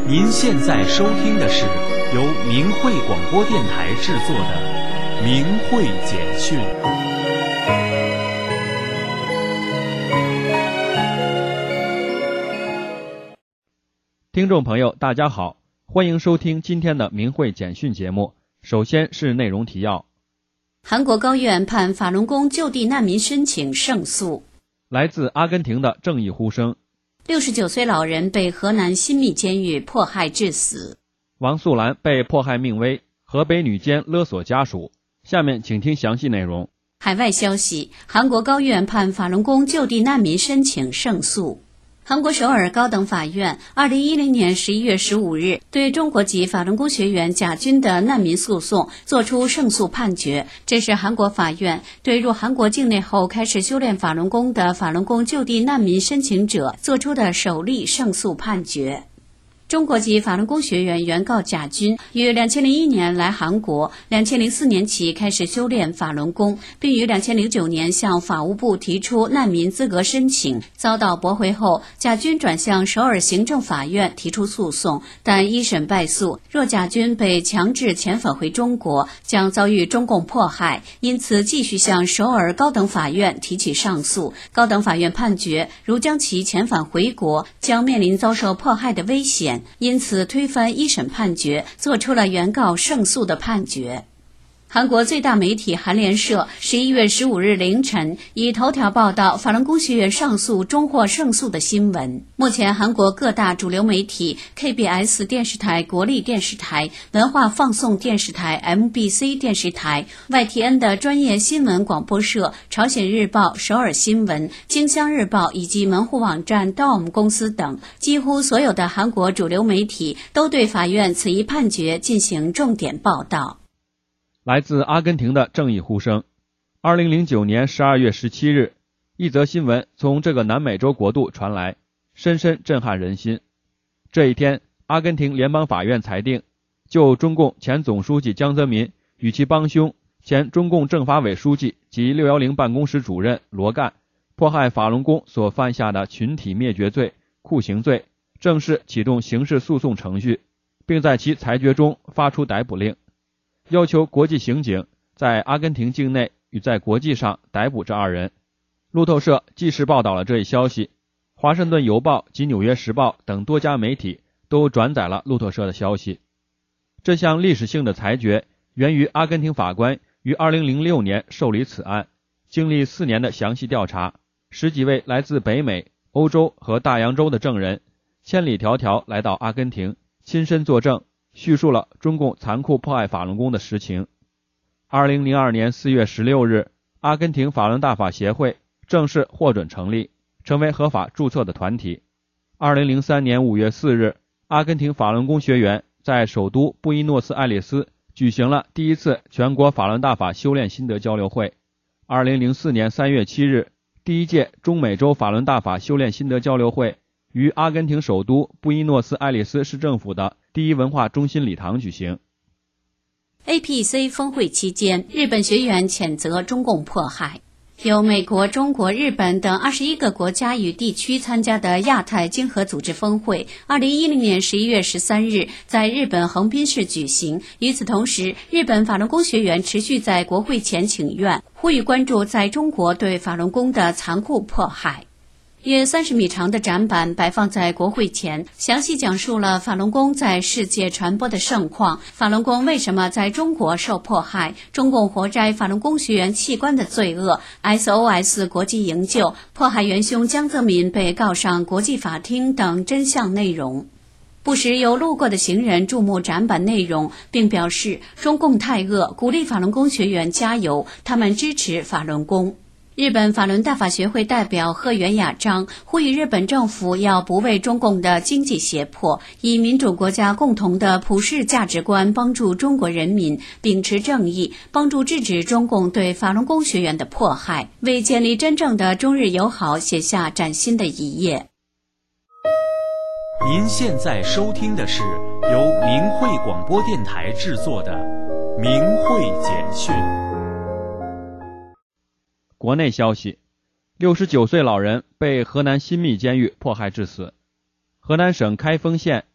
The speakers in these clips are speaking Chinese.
您现在收听的是由明慧广播电台制作的《明慧简讯》。 听众朋友，大家好，欢迎收听今天的明慧简讯节目。首先是内容提要。 韩国高院判法轮功就地难民申请胜诉。 来自阿根廷的正义呼声。 69岁老人被河南新密监狱迫害致死。 王素兰被迫害命危，河北女监勒索家属。下面请听详细内容。 海外消息，韩国高院判法轮功就地难民申请胜诉。韩国首尔高等法院2010年11月15日对中国籍法轮功学员贾军的难民诉讼作出胜诉判决，这是韩国法院对入韩国境内后开始修炼法轮功的法轮功就地难民申请者作出的首例胜诉判决。中国籍法轮功学员原告贾军于2001年来韩国，2004年起开始修炼法轮功，并于2009年向法务部提出难民资格申请，遭到驳回后，贾军转向首尔行政法院提出诉讼，但一审败诉。若贾军被强制遣返回中国，将遭遇中共迫害，因此继续向首尔高等法院提起上诉。高等法院判决，如将其遣返回国，将面临遭受迫害的危险。因此推翻一审判决，做出了原告胜诉的判决。韩国最大媒体韩联社11月15日凌晨以头条报道法轮功学员上诉终获胜诉的新闻。目前韩国各大主流媒体 KBS 电视台、国立电视台、文化放送电视台、MBC 电视台、YTN 的专业新闻广播社、朝鲜日报、首尔新闻、京乡日报以及门户网站 DOM 公司等，几乎所有的韩国主流媒体都对法院此一判决进行重点报道。 来自阿根廷的正义呼声。2009年12月17日，一则新闻从这个南美洲国度传来，深深震撼人心。这一天，阿根廷联邦法院裁定，就中共前总书记江泽民与其帮凶前中共政法委书记及610办公室主任罗干迫害法轮功所犯下的群体灭绝罪、酷刑罪，正式启动刑事诉讼程序，并在其裁决中发出逮捕令，要求国际刑警在阿根廷境内与在国际上逮捕这二人。路透社即时报道了这一消息，华盛顿邮报及纽约时报等多家媒体都转载了路透社的消息。这项历史性的裁决源于阿根廷法官于2006年受理此案，经历4年的详细调查，10几位来自北美、欧洲和大洋洲的证人千里迢迢来到阿根廷，亲身作证，叙述了中共残酷迫害法轮功的实情。2002年4月16日，阿根廷法轮大法协会正式获准成立，成为合法注册的团体。2003年5月4日，阿根廷法轮功学员在首都布宜诺斯艾利斯举行了第一次全国法轮大法修炼心得交流会。2004年3月7日，第一届中美洲法轮大法修炼心得交流会于阿根廷首都布宜诺斯艾利斯市政府的第一文化中心礼堂举行。 APEC 峰会期间，日本学员谴责中共迫害。由美国、中国、日本等21个国家与地区参加的亚太经合组织峰会2010年11月13日在日本横滨市举行。与此同时，日本法轮功学员持续在国会前请愿，呼吁关注在中国对法轮功的残酷迫害。约30米长的展板摆放在国会前，详细讲述了法轮功在世界传播的盛况，法轮功为什么在中国受迫害，中共活摘法轮功学员器官的罪恶， SOS 国际营救，迫害元凶江泽民被告上国际法庭等真相内容。不时有路过的行人注目展板内容，并表示中共太恶，鼓励法轮功学员加油，他们支持法轮功。日本法轮大法学会代表鹤原雅章呼吁日本政府要不为中共的经济胁迫，以民主国家共同的普世价值观帮助中国人民，秉持正义，帮助制止中共对法轮功学员的迫害，为建立真正的中日友好写下崭新的一页。 您现在收听的是由明慧广播电台制作的《明慧简讯》。 国内消息，69岁老人被河南新密监狱迫害致死。河南省开封县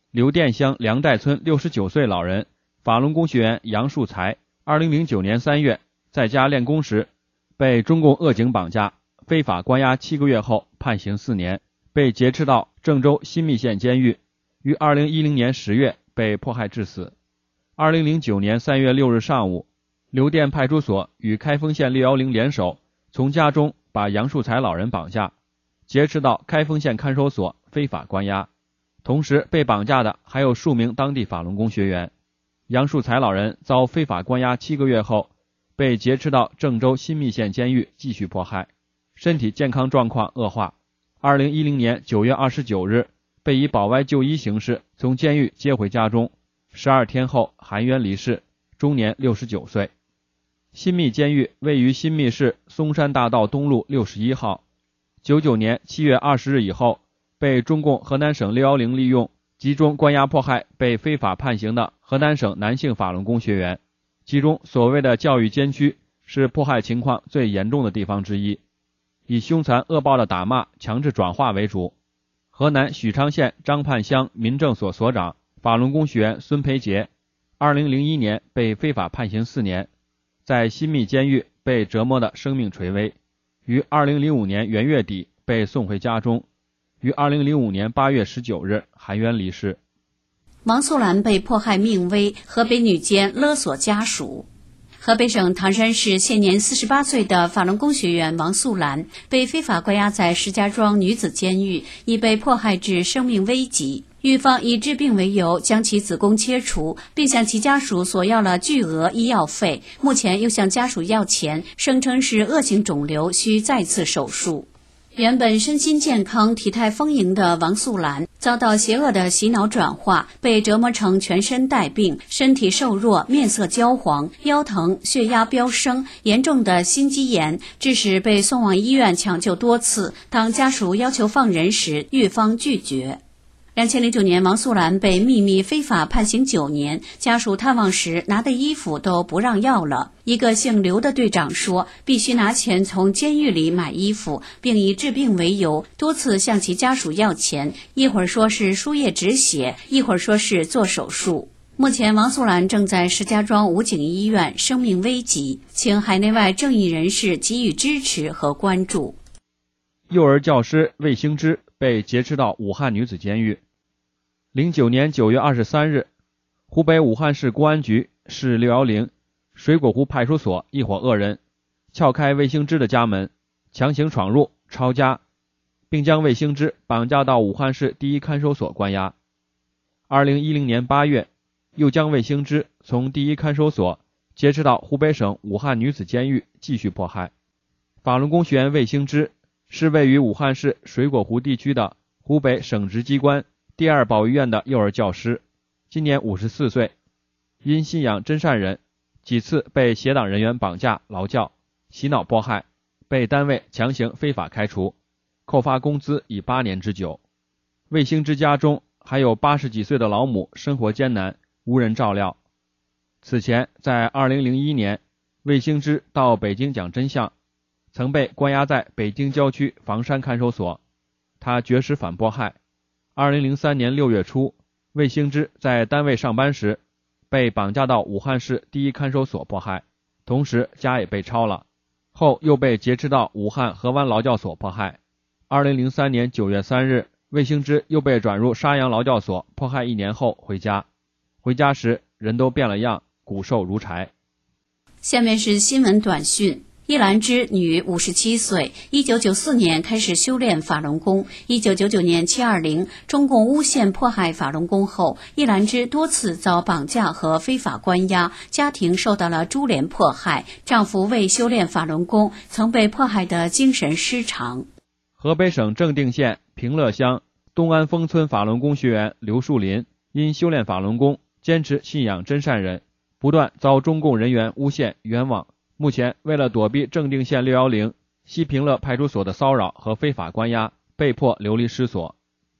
刘店乡梁代村69岁老人法轮功学员杨树才2009年3月在家练功时被中共恶警绑架，非法关押7个月后判刑4年，被劫持到郑州新密县监狱，于2010年10月被迫害致死。2009年3月6日上午，刘店派出所与开封县610联手，从家中把杨树才老人绑架，劫持到开封县看守所非法关押。同时被绑架的还有数名当地法轮功学员。杨树才老人遭非法关押7个月后，被劫持到郑州新密县监狱继续迫害，身体健康状况恶化。2010年9月29日，被以保外就医形式从监狱接回家中，12天后含冤离世，终年69岁。新密监狱位于新密市松山大道东路61号。99年7月20日以后，被中共河南省610利用，集中关押迫害被非法判刑的河南省男性法轮功学员。其中所谓的教育监区是迫害情况最严重的地方之一，以凶残恶暴的打骂、强制转化为主。河南许昌县张畔乡民政所所长法轮功学员孙培杰2001年被非法判刑4年，在新密监狱被折磨的生命垂危，于2005年元月底被送回家中，于2005年8月19日含冤离世。 王素兰被迫害命危，河北女监勒索家属。河北省唐山市现年48岁的法轮功学员王素兰被非法关押在石家庄女子监狱，已被迫害至生命危急。狱方以治病为由将其子宫切除，并向其家属索要了巨额医药费，目前又向家属要钱，声称是恶性肿瘤需再次手术。原本身心健康、体态丰盈的王素兰遭到邪恶的洗脑转化，被折磨成全身带病，身体瘦弱，面色焦黄，腰疼，血压飙升，严重的心肌炎，致使被送往医院抢救多次。当家属要求放人时，狱方拒绝。2009年，王素兰被秘密非法判刑9年，家属探望时拿的衣服都不让要了。一个姓刘的队长说，必须拿钱从监狱里买衣服，并以治病为由，多次向其家属要钱，一会儿说是输液止血，一会儿说是做手术。目前王素兰正在石家庄武警医院，生命危急，请海内外正义人士给予支持和关注。 幼儿教师魏兴之被劫持到武汉女子监狱。09年9月23日，湖北武汉市公安局市610水果湖派出所一伙恶人撬开魏兴之的家门，强行闯入抄家，并将魏兴之绑架到武汉市第一看守所关押。2010年8月，又将魏兴之从第一看守所劫持到湖北省武汉女子监狱继续迫害。法轮功学员魏兴之是位于武汉市水果湖地区的湖北省直机关第2保育院的幼儿教师，今年54岁，因信仰真善人，几次被邪党人员绑架、劳教、洗脑迫害，被单位强行非法开除，扣发工资已8年之久。魏兴之家中还有80几岁的老母，生活艰难，无人照料。此前在2001年，魏兴之到北京讲真相，曾被关押在北京郊区房山看守所，他绝食反迫害。2003年6月初，魏兴之在单位上班时被绑架到武汉市第一看守所迫害，同时家也被抄了，后又被劫持到武汉河湾劳教所迫害。2003年9月3日，魏兴之又被转入沙洋劳教所迫害1年后回家，回家时人都变了样，骨瘦如柴。 下面是新闻短讯。叶兰芝，女，57岁，1994年开始修炼法轮功。1999年720，中共诬陷迫害法轮功后，叶兰芝多次遭绑架和非法关押，家庭受到了株连迫害。丈夫为修炼法轮功，曾被迫害得精神失常。 河北省正定县平乐乡东安峰村法轮功学员刘树林，因修炼法轮功，坚持信仰真善人，不断遭中共人员诬陷冤枉。目前为了躲避正定县610西平乐派出所的骚扰和非法关押，被迫流离失所。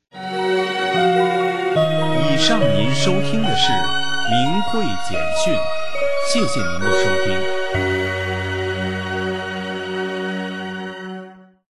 以上您收听的是明慧简讯，谢谢您的收听。